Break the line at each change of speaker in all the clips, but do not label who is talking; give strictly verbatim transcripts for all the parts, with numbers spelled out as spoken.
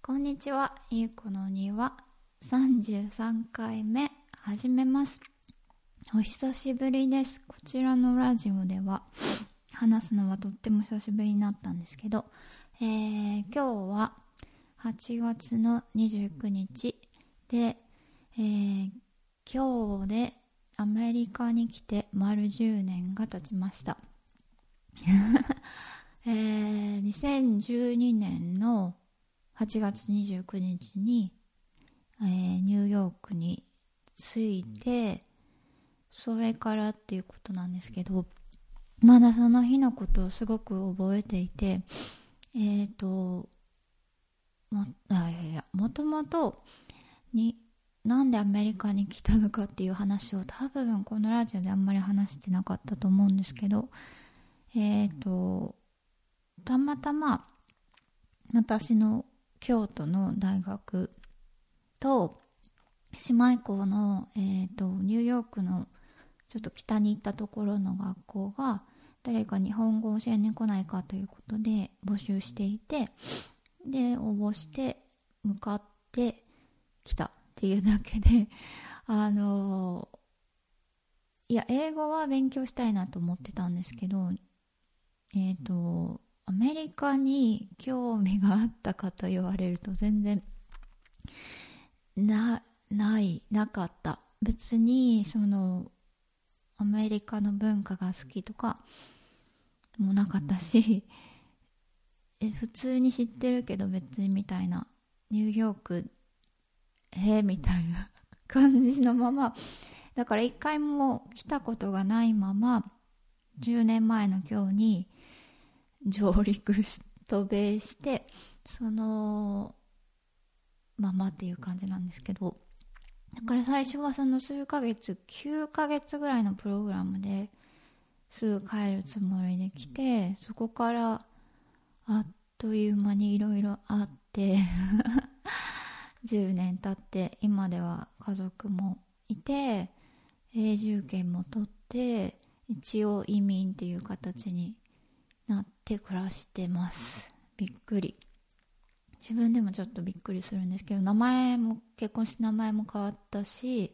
こんにちは、ゆうこの庭さんじゅうさんかいめ始めます。お久しぶりです。こちらのラジオでは話すのはとっても久しぶりになったんですけど、えー、今日ははちがつのにじゅうくにちで、えー、今日でアメリカに来て丸じゅうねんが経ちました。えー、にせんじゅうにねんのはちがつにじゅうくにちに、えー、ニューヨークに着いて、それからっていうことなんですけど、まだその日のことをすごく覚えていて、えっともあいやいやもともとになんでアメリカに来たのかっていう話を多分このラジオであんまり話してなかったと思うんですけど、えっとたまたま私の京都の大学と姉妹校の、えーと、ニューヨークのちょっと北に行ったところの学校が誰か日本語を教えに来ないかということで募集していて、で応募して向かってきたっていうだけで、あのいや英語は勉強したいなと思ってたんですけど、えっとアメリカに興味があったかと言われると全然な、ない、なかった。別にそのアメリカの文化が好きとかもなかったし、え普通に知ってるけど別にみたいな、ニューヨークへみたいな感じのまま、だから一回も来たことがないままじゅうねんまえの今日に上陸し渡米して、そのままっていう感じなんですけど、だから最初はその数ヶ月きゅうかげつぐらいのプログラムですぐ帰るつもりで来て、そこからあっという間にいろいろあってじゅうねん経って今では家族もいて永住権も取って一応移民っていう形になって暮らしてます。びっくり、自分でもちょっとびっくりするんですけど、名前も結婚して名前も変わったし、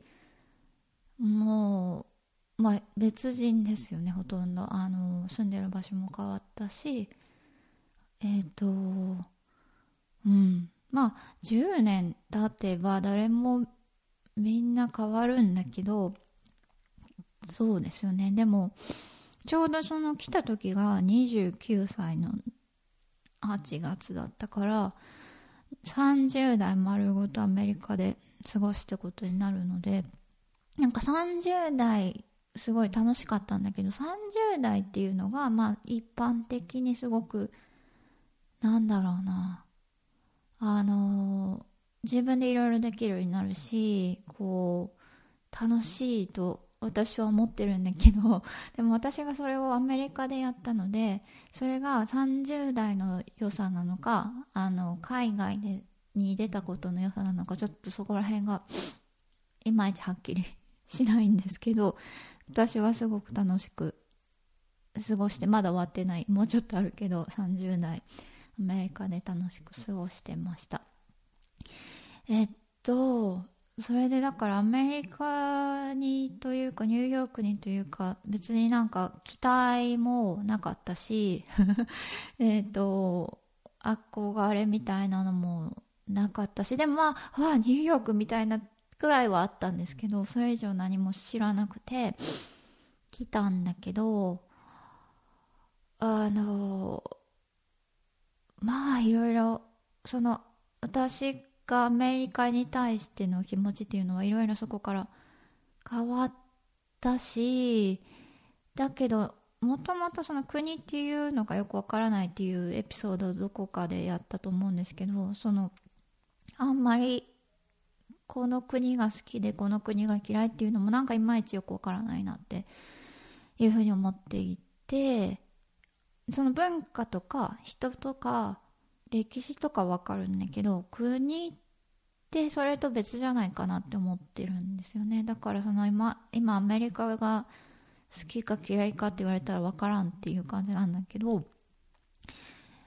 もう、まあ、別人ですよね、ほとんど。あの住んでる場所も変わったし、えっとうんまあじゅうねん経てば誰もみんな変わるんだけど、そうですよね。でもちょうどその来た時がにじゅうきゅうさいのはちがつだったから、さんじゅうだい丸ごとアメリカで過ごしたことになるので、なんかさんじゅうだいすごい楽しかったんだけど、さんじゅうだいっていうのがまあ一般的にすごくなんだろうな、あの自分でいろいろできるようになるし、こう楽しいと私は思ってるんだけど、でも私がそれをアメリカでやったので、それがさんじゅうだいの良さなのか、あの海外でに出たことの良さなのか、ちょっとそこら辺がいまいちはっきりしないんですけど、私はすごく楽しく過ごして、まだ終わってない、もうちょっとあるけどさんじゅうだいアメリカで楽しく過ごしてました。えっとそれでだからアメリカにというかニューヨークにというか別になんか期待もなかったしえっと憧れみたいなのもなかったし、でもまあ、わあニューヨークみたいなくらいはあったんですけど、それ以上何も知らなくて来たんだけど、あのまあいろいろその私がアメリカに対しての気持ちっていうのはいろいろそこから変わったし、だけどもともとその国っていうのがよくわからないっていうエピソードをどこかでやったと思うんですけど、そのあんまりこの国が好きでこの国が嫌いっていうのもなんかいまいちよくわからないなっていうふうに思っていて、その文化とか人とか歴史とかわかるんだけど、国ってそれと別じゃないかなって思ってるんですよね。だからその今、今アメリカが好きか嫌いかって言われたらわからんっていう感じなんだけど、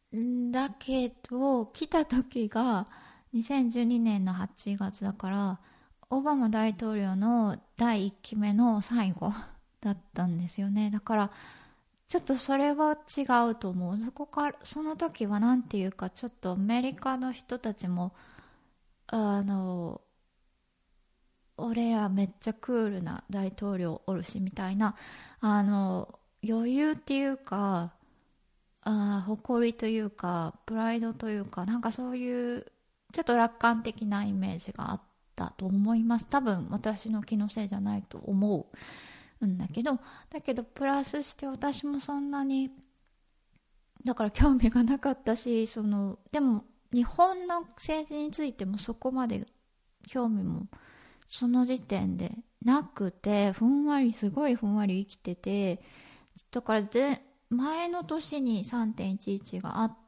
だけど来た時がにせんじゅうにねんのはちがつだから、オバマ大統領のだいいっきめの最後だったんですよね。だからちょっとそれは違うと思う。そこからその時はなんていうか、ちょっとアメリカの人たちもあの俺らめっちゃクールな大統領おるしみたいな、あの余裕っていうか、あ誇りというかプライドというか、なんかそういうちょっと楽観的なイメージがあったと思います。多分私の気のせいじゃないと思うんだけど、だけどプラスして私もそんなにだから興味がなかったし、そのでも日本の政治についてもそこまで興味もその時点でなくて、ふんわりすごいふんわり生きてて、だからで前の年に さんてんいちいち があって、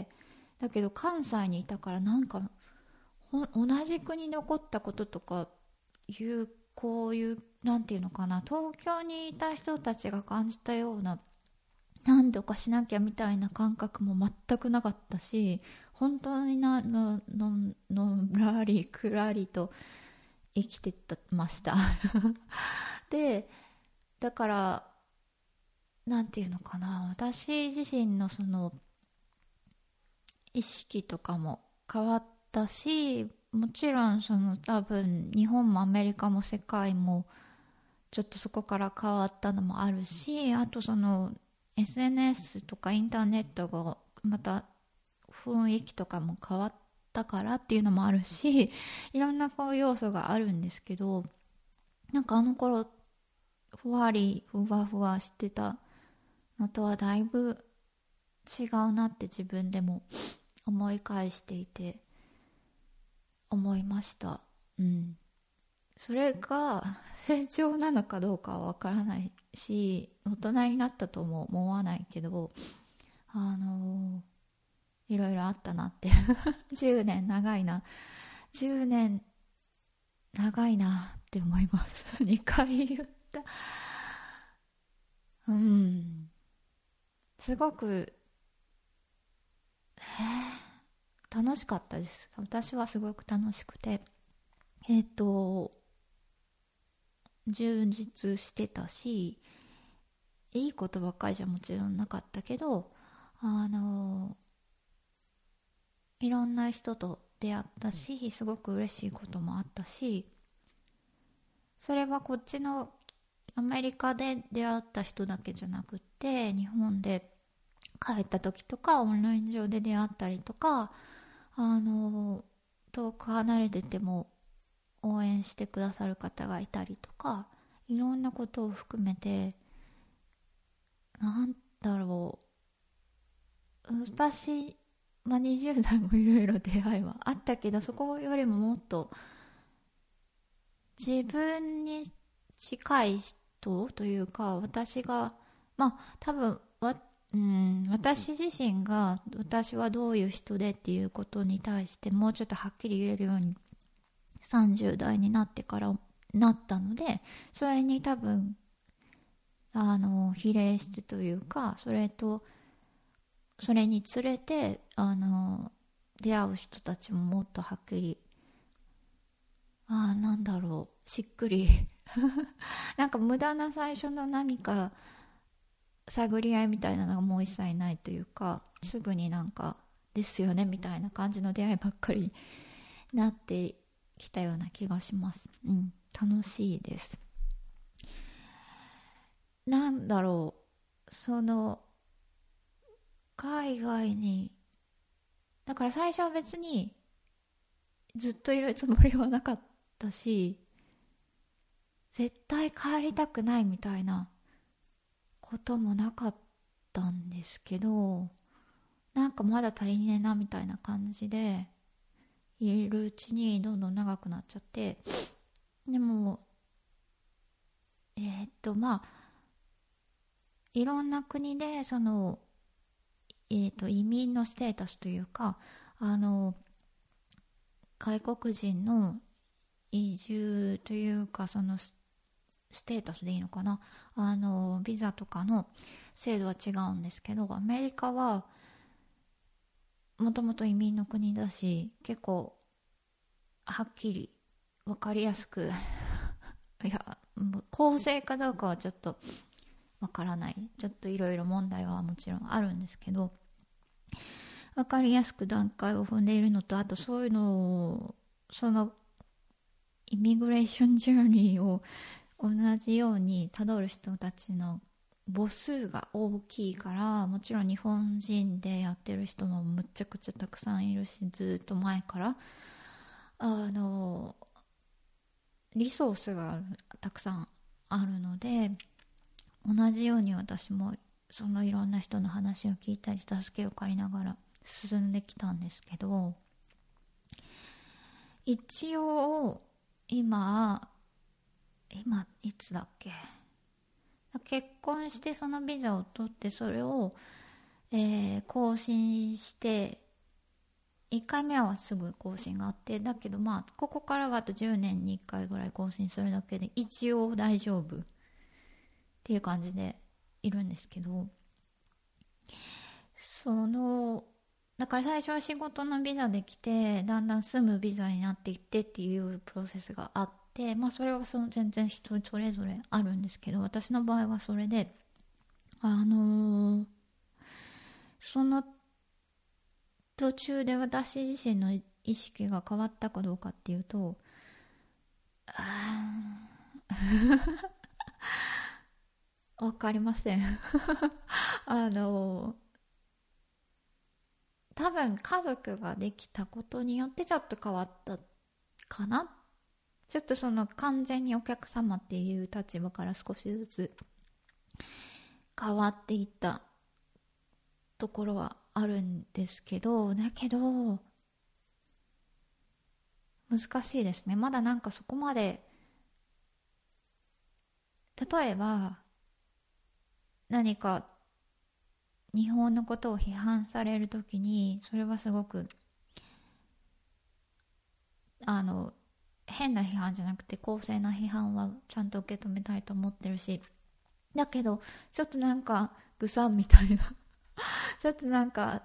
だけど関西にいたからなんか同じ国で起こったこととかいうこういうなんていうのかな、東京にいた人たちが感じたような何とかしなきゃみたいな感覚も全くなかったし、本当になのののらりくらりと生きてましたでだからなんていうのかな、私自身のその意識とかも変わったし、もちろんその多分日本もアメリカも世界もちょっとそこから変わったのもあるし、あとその エスエヌエス とかインターネットがまた雰囲気とかも変わったからっていうのもあるし、いろんなこう要素があるんですけど、なんかあの頃ふわりふわふわしてたのとはだいぶ違うなって自分でも思い返していて思いました。うん。それが成長なのかどうかはわからないし、大人になったとも思わないけど、あのー、いろいろあったなってじゅうねん長いな、じゅうねん長いなって思いますにかい言った。うん、すごく、えー、楽しかったです。私はすごく楽しくて、えっと充実してたし、いいことばっかりじゃもちろんなかったけど、あのいろんな人と出会ったし、すごく嬉しいこともあったし、それはこっちのアメリカで出会った人だけじゃなくって、日本で帰った時とかオンライン上で出会ったりとか、あの遠く離れてても応援してくださる方がいたりとか、いろんなことを含めて、なんだろう、私、まあ、にじゅう代もいろいろ出会いはあったけど、そこよりももっと自分に近い人というか、私がまあ多分わ、うん、私自身が私はどういう人でっていうことに対してもうちょっとはっきり言えるようにさんじゅう代になってからなったので、それに多分あの比例してというか、それとそれにつれてあの出会う人たちももっとはっきり、ああなんだろう、しっくりなんか無駄な最初の何か探り合いみたいなのがもう一切ないというか、すぐになんかですよねみたいな感じの出会いばっかりになってきたような気がします。うん、楽しいです。なんだろう、その海外に、だから最初は別にずっといるつもりはなかったし、絶対帰りたくないみたいなこともなかったんですけど、なんかまだ足りねえなみたいな感じでいるうちにどんどん長くなっちゃって、でもえー、っとまあいろんな国でその、えー、っと移民のステータスというか、あの外国人の移住というか、そのステータスでいいのかな、あのビザとかの制度は違うんですけど、アメリカはもともと移民の国だし、結構はっきり分かりやすくいやもう公正かどうかはちょっとわからない、ちょっといろいろ問題はもちろんあるんですけど、分かりやすく段階を踏んでいるのと、あとそういうのを、そのイミグレーションジャーニーを同じようにたどる人たちの母数が大きいから、もちろん日本人でやってる人もむちゃくちゃたくさんいるし、ずっと前からあのリソースがたくさんあるので、同じように私もそのいろんな人の話を聞いたり助けを借りながら進んできたんですけど、一応今今いつだっけ、結婚してそのビザを取って、それを、えー更新して、いっかいめはすぐ更新があって、だけどまあここからはあとじゅうねんにいっかいぐらい更新するだけで一応大丈夫っていう感じでいるんですけど、そのだから最初は仕事のビザで来て、だんだん住むビザになっていってっていうプロセスがあって、まあそれはその全然人それぞれあるんですけど、私の場合はそれで、あのーその途中で私自身の意識が変わったかどうかっていうと、あーわかりませんあの多分家族ができたことによってちょっと変わったかな。ちょっとその完全にお客様っていう立場から少しずつ変わっていったところはあるんですけど、だけど難しいですね。まだなんかそこまで、例えば何か日本のことを批判されるときに、それはすごくあの変な批判じゃなくて公正な批判はちゃんと受け止めたいと思ってるし、だけどちょっとなんかぐさんみたいなちょっとなんか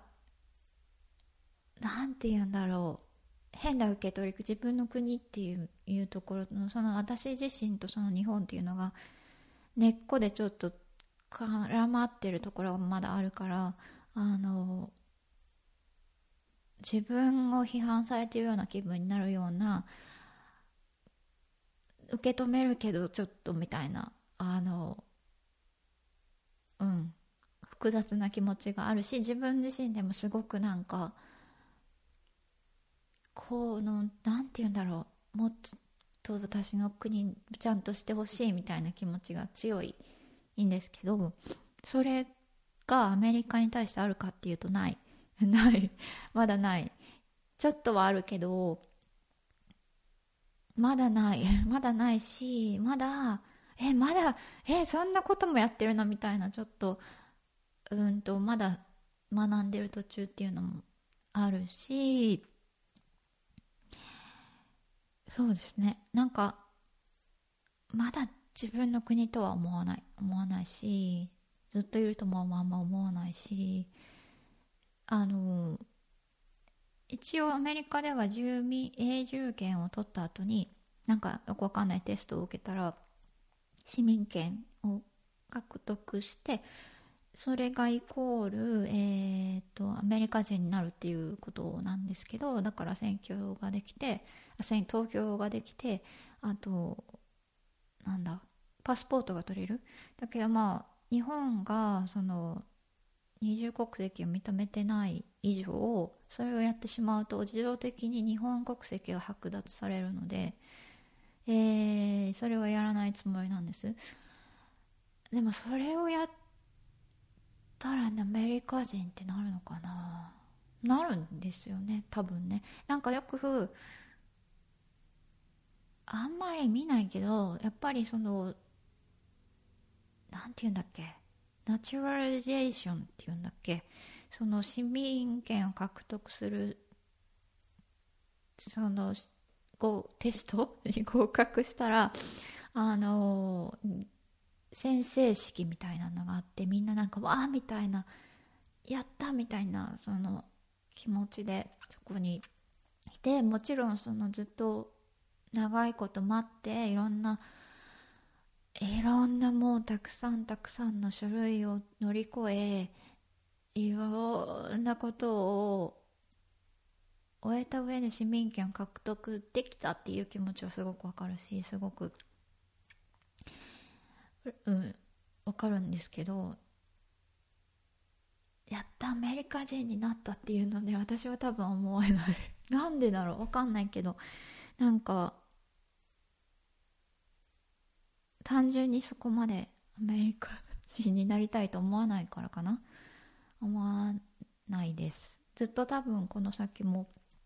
なんて言うんだろう、変な受け取り、自分の国っていう、いうところの、その私自身とその日本っていうのが根っこでちょっと絡まってるところがまだあるから、あの自分を批判されているような気分になるような、受け止めるけどちょっとみたいな、あのうん複雑な気持ちがあるし、自分自身でもすごくなんかこのなんて言うんだろう、もっと私の国ちゃんとしてほしいみたいな気持ちが強いんですけど、それがアメリカに対してあるかっていうとないないまだない。ちょっとはあるけどまだないまだないし、まだえまだえそんなこともやってるのみたいな、ちょっとうんとまだ学んでる途中っていうのもあるし、そうですね、なんかまだ自分の国とは思わない思わないし、ずっといるともあんま思わないし、あの一応アメリカでは住民永住権を取った後に、なんかよくわかんないテストを受けたら市民権を獲得して、それがイコール、えー、とアメリカ人になるっていうことなんですけど、だから選挙ができて、選投票ができて、あとなんだパスポートが取れる。だけどまあ日本がその二重国籍を認めてない以上、それをやってしまうと自動的に日本国籍が剥奪されるので、えー、それはやらないつもりなんです。でもそれをやったらアメリカ人ってなるのかな、なるんですよね多分ね。なんかよくあんまり見ないけど、やっぱりそのなんていうんだっけ、ナチュラリゼーションっていうんだっけ、その市民権を獲得するそのテストに合格したら、あの宣誓式みたいなのがあって、みんななんかわーみたいな、やったみたいな、その気持ちでそこにいて、もちろんそのずっと長いこと待っていろんないろんなもうたくさんたくさんの書類を乗り越え、いろんなことを終えた上で市民権を獲得できたっていう気持ちはすごくわかるし、すごくうんわかるんですけど、やったアメリカ人になったっていうので私は多分思えないなんでだろう、わかんないけど、なんか単純にそこまでアメリカ人になりたいと思わないからかな。思わないです。ずっと多分この先も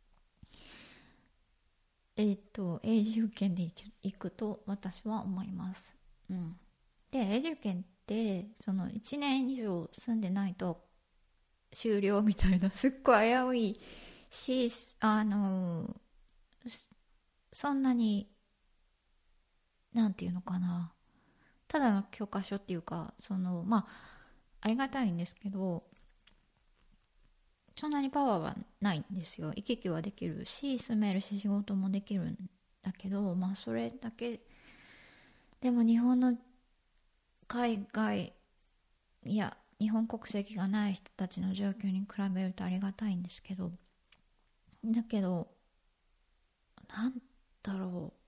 えっ、と永住権で行くと私は思います。うん、で永住権ってそのいちねん以上住んでないと終了みたいな、すっごい危ういし、あのそんなになんていうのかな、ただの教科書っていうか、そのまあありがたいんですけど、そんなにパワーはないんですよ。行き来はできるし住めるし仕事もできるんだけど、まあそれだけでも日本の海外いや日本国籍がない人たちの状況に比べるとありがたいんですけど、だけどなんだろう、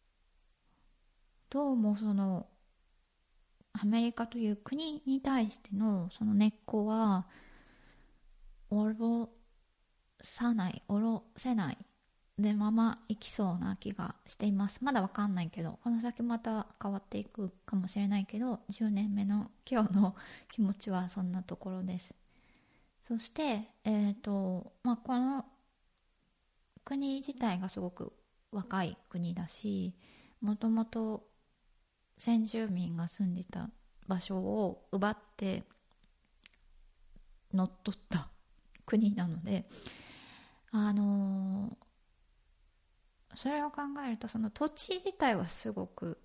どうもそのアメリカという国に対してのその根っこは下ろさない下ろせないでままいきそうな気がしています。まだわかんないけど、この先また変わっていくかもしれないけど、じゅうねんめの今日の気持ちはそんなところです。そしてえっ、とまあこの国自体がすごく若い国だし、もともと先住民が住んでた場所を奪って乗っ取った国なので、あのーそれを考えるとその土地自体はすごく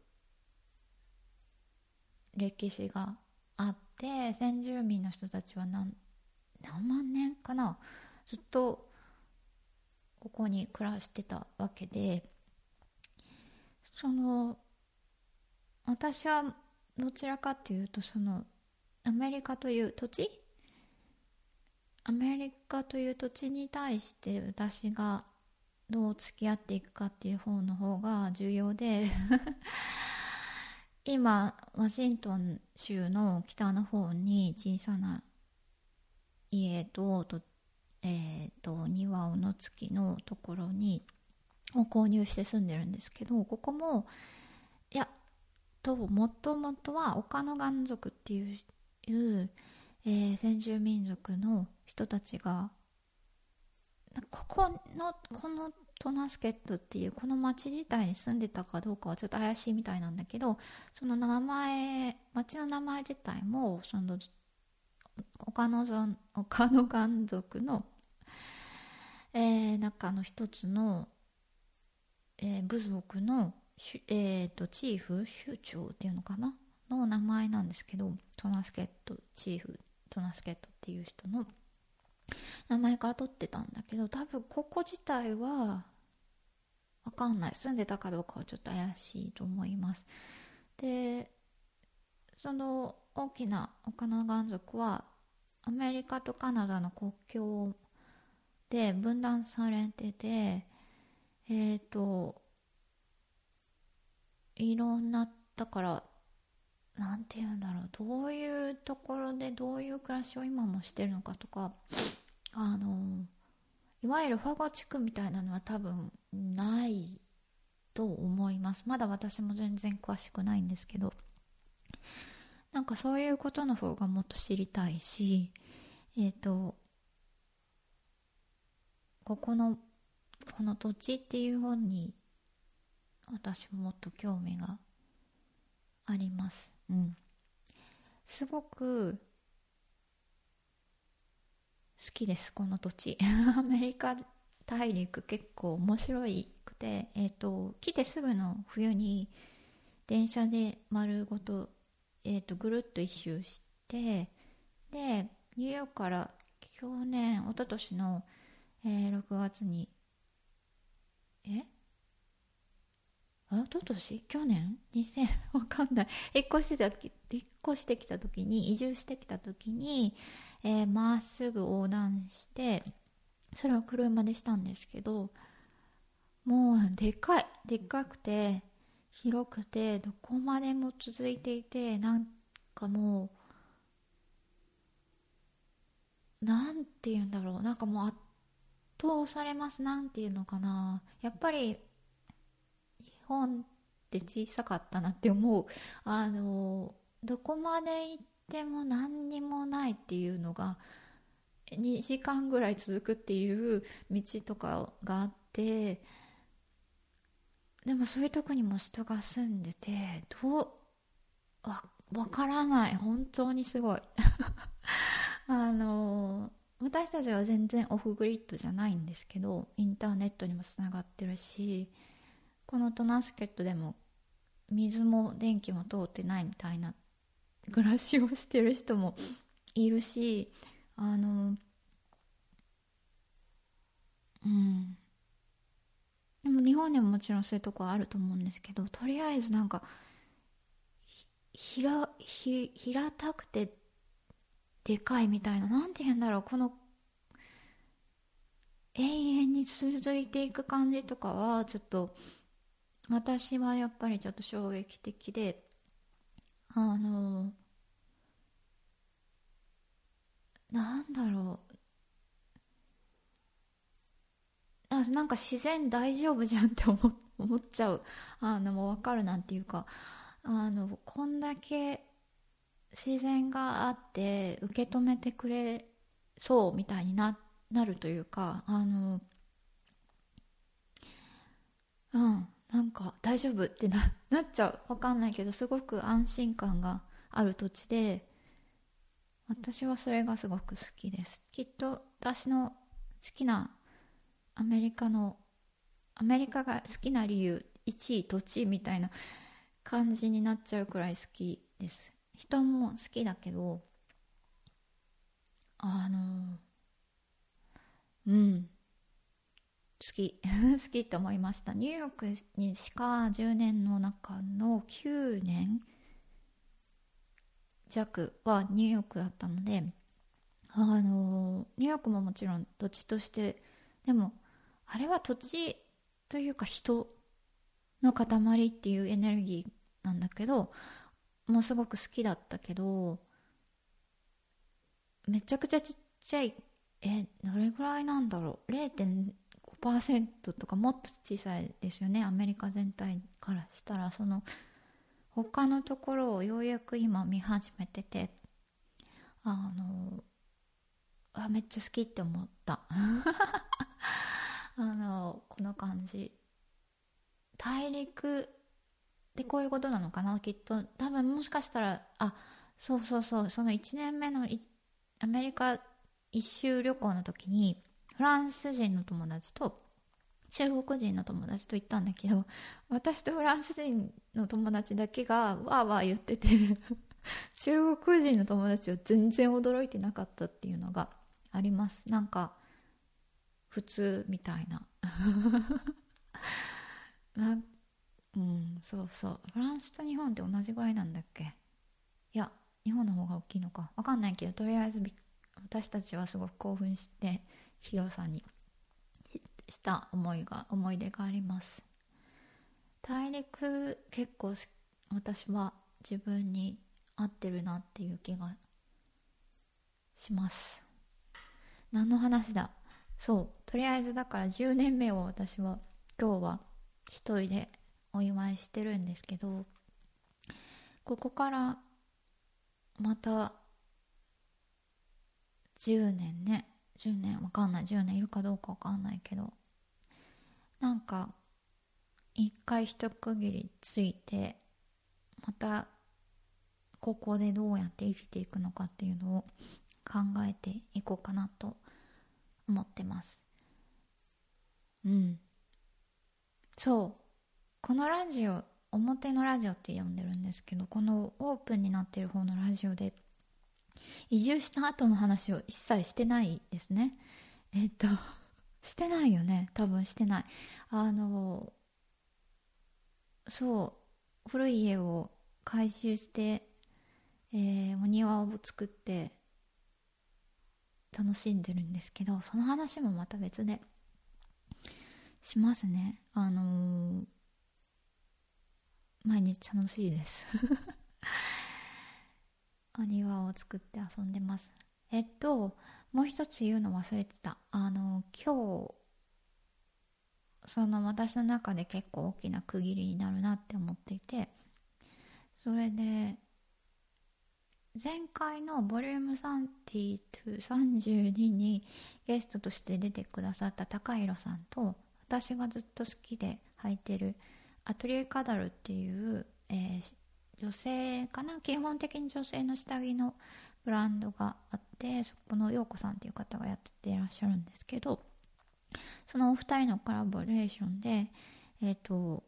歴史があって、先住民の人たちは何、何万年かな、ずっとここに暮らしてたわけで、その私はどちらかというとそのアメリカという土地アメリカという土地に対して私がどう付き合っていくかっていう方の方が重要で今ワシントン州の北の方に小さな家と、とえー、と庭尾の月のところにを購入して住んでるんですけど、ここもいやともともとはオカノガン族っていう、いうえー先住民族の人たちがここのこのトナスケットっていうこの町自体に住んでたかどうかはちょっと怪しいみたいなんだけど、その名前町の名前自体もそのオカノゾンオカノガン族の、えー中の一つの、えー部族の、えー、とチーフ首長っていうのかなの名前なんですけど、トナスケットチーフトナスケットっていう人の名前から取ってたんだけど、多分ここ自体は分かんない、住んでたかどうかはちょっと怪しいと思います。でその大きなオカナガン族はアメリカとカナダの国境で分断されてて、えっ、といろんな、だからなんていうんだろう、どういうところでどういう暮らしを今もしてるのかとか、あのいわゆるファゴ地区みたいなのは多分ないと思います。まだ私も全然詳しくないんですけど、なんかそういうことの方がもっと知りたいし、えっ、とここのこの土地っていう本に私ももっと興味があります。うん、すごく好きですこの土地アメリカ大陸結構面白くて、えー、と来てすぐの冬に電車で丸ごと、えー、とぐるっと一周して、でニューヨークから去年一昨年のえー、ろくがつにえあ一昨年去年にせんわかんない引っ越してた引っ越してきた時に移住してきた時にえー、まっすぐ横断して、それは車でしたんですけど、もうでかいでっかくて広くてどこまでも続いていて、なんかもうなんて言うんだろう、なんかもう圧倒されます。なんていうのかな、やっぱり日本って小さかったなって思う。あのどこまで行っても何にもないっていうのがにじかんぐらい続くっていう道とかがあって、でもそういうとこにも人が住んでて、どうわわからない、本当にすごいあの私たちは全然オフグリッドじゃないんですけど、インターネットにもつながってるし、このトナスケットでも水も電気も通ってないみたいな暮らしをしてる人もいるし、あのうんでも日本にももちろんそういうとこあると思うんですけど、とりあえずなんかひらひ平たくてでかいみたいな、なんて言うんだろう、この永遠に続いていく感じとかはちょっと私はやっぱりちょっと衝撃的で、あのなんだろう、あなんか自然大丈夫じゃんって思思っちゃう。あのもう分かるなんていうか、あのこんだけ自然があって受け止めてくれそうみたいに な, なるというか、あのうんなんか大丈夫って な, なっちゃう。わかんないけどすごく安心感がある土地で、私はそれがすごく好きです。きっと私の好きなアメリカのアメリカが好きな理由いちい土地みたいな感じになっちゃうくらい好きです。人も好きだけど、あのうん好き好きと思いました。ニューヨークにしかじゅうねんの中のきゅうねん弱はニューヨークだったので、あのニューヨークももちろん土地として、でもあれは土地というか人の塊っていうエネルギーなんだけど、もうすごく好きだったけど、めちゃくちゃちっちゃい、えどれぐらいなんだろう、 れいてんごパーセント とかもっと小さいですよね、アメリカ全体からしたら。その他のところをようやく今見始めてて、あのあめっちゃ好きって思ったあのこの感じ、大陸でこういうことなのかな、きっと。多分もしかしたら、あそうそうそう、そのいちねんめのアメリカ一周旅行の時にフランス人の友達と中国人の友達と行ったんだけど、私とフランス人の友達だけがわーわー言ってて中国人の友達は全然驚いてなかったっていうのがあります。なんか普通みたいななうんそうそう、フランスと日本って同じぐらいなんだっけ。いや日本の方が大きいのかわかんないけど、とりあえずび私たちはすごく興奮して広さにした思いが思い出があります。大陸結構私は自分に合ってるなっていう気がします。何の話だ。そうとりあえずだからじゅうねんめを私は今日は一人でお祝いしてるんですけど、ここからまたじゅうねんね、じゅうねんわかんない、じゅうねんいるかどうかわかんないけど、なんか一回一区切りついて、またここでどうやって生きていくのかっていうのを考えていこうかなと思ってます。うんそうこのラジオ、表のラジオって呼んでるんですけど、このオープンになってる方のラジオで移住した後の話を一切してないですね。えっとしてないよね、多分してない。あのそう古い家を改修して、えーお庭を作って楽しんでるんですけど、その話もまた別でしますね。あのー毎日楽しいですお庭を作って遊んでます。えっともう一つ言うの忘れてた。あの今日その私の中で結構大きな区切りになるなって思っていて、それで前回のボリュームさんじゅうに、さんじゅうににゲストとして出てくださった高弘さんと、私がずっと好きで履いてるアトリエカダルっていう、えー女性かな、基本的に女性の下着のブランドがあって、そこの陽子さんっていう方がやってていらっしゃるんですけど、そのお二人のコラボレーションで、えっと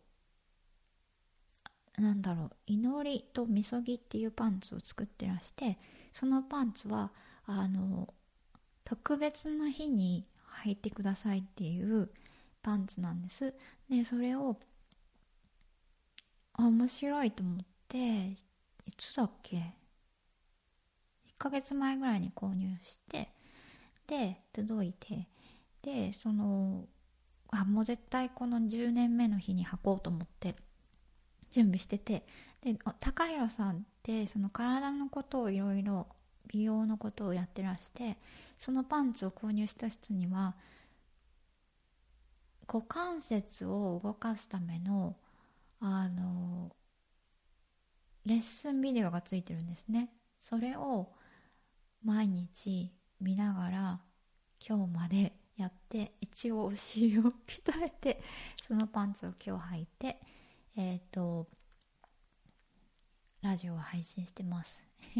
なんだろう、祈りとみそぎっていうパンツを作ってらして、そのパンツはあの特別な日に履いてくださいっていうパンツなんです。でそれをあ面白いと思って、いつだっけ、いっかげつまえぐらいに購入して、で届いて、でそのあもう絶対このじゅうねんめの日に履こうと思って準備してて、で高弘さんってその体のことをいろいろ美容のことをやってらして、そのパンツを購入した人には股関節を動かすためのあのレッスンビデオがついてるんですね。それを毎日見ながら今日までやって、一応お尻を鍛えてそのパンツを今日履いて、えっとラジオを配信してます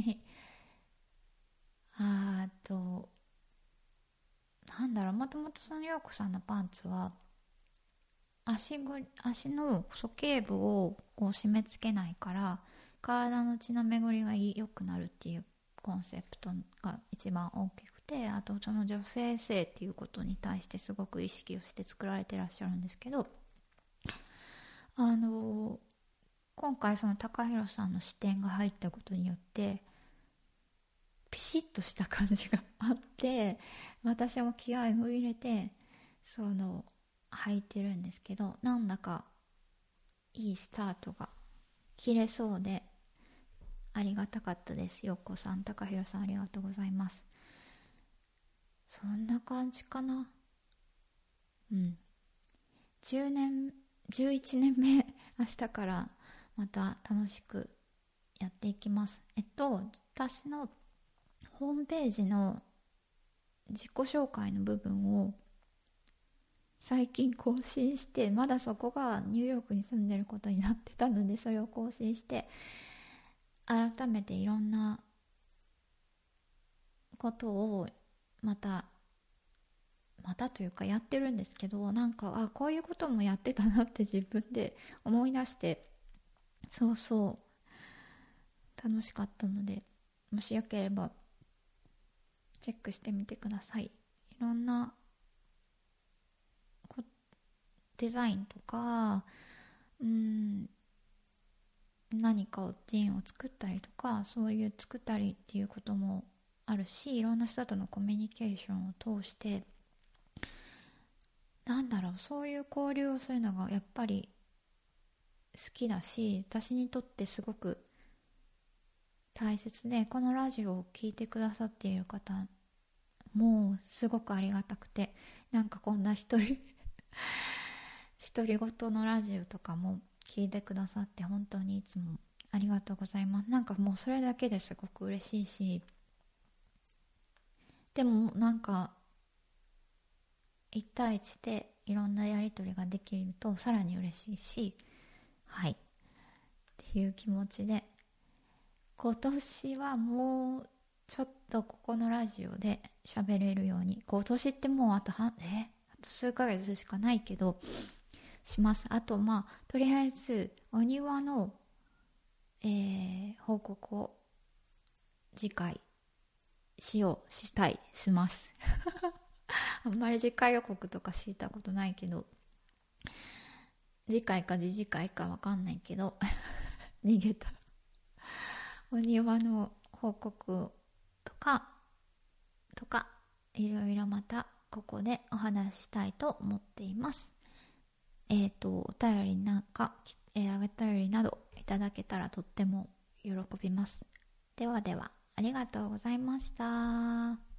あとなんだろう、もともとその陽子さんのパンツは足ぐ足の鼠径部をこう締め付けないから体の血の巡りが良くなるっていうコンセプトが一番大きくて、あとその女性性っていうことに対してすごく意識をして作られてらっしゃるんですけど、あの今回その高弘さんの視点が入ったことによってピシッとした感じがあって、私も気合を入れてその履いてるんですけど、なんだかいいスタートが切れそうでありがたかったです。よっこさん、高弘さん、ありがとうございます。そんな感じかな。うんじゅうねんじゅういちねんめ明日からまた楽しくやっていきます。えっと私のホームページの自己紹介の部分を最近更新して、まだそこがニューヨークに住んでることになってたので、それを更新して改めていろんなことをまたまたというかやってるんですけど、なんかあこういうこともやってたなって自分で思い出して、そうそう楽しかったので、もしよければチェックしてみてください。いろんなデザインとか、うーん何かをジンを作ったりとか、そういう作ったりっていうこともあるし、いろんな人とのコミュニケーションを通してなんだろう、そういう交流をするのがやっぱり好きだし、私にとってすごく大切で、このラジオを聞いてくださっている方もすごくありがたくて、なんかこんな一人独り言のラジオとかも聞いてくださって本当にいつもありがとうございます。なんかもうそれだけですごく嬉しいし、でもなんか一対一でいろんなやり取りができるとさらに嬉しいし、はいっていう気持ちで、今年はもうちょっとここのラジオで喋れるように、今年ってもうあとはえあと数ヶ月しかないけどします。あとまあとりあえずお庭の、えー、報告を次回しようしたいしますあんまり次回予告とか知ったことないけど、次回か次々回かわかんないけど逃げたお庭の報告とかとかいろいろまたここでお話ししたいと思っています。えっとお便りなんか、えー、お便りなどいただけたらとっても喜びます。ではでは、ありがとうございました。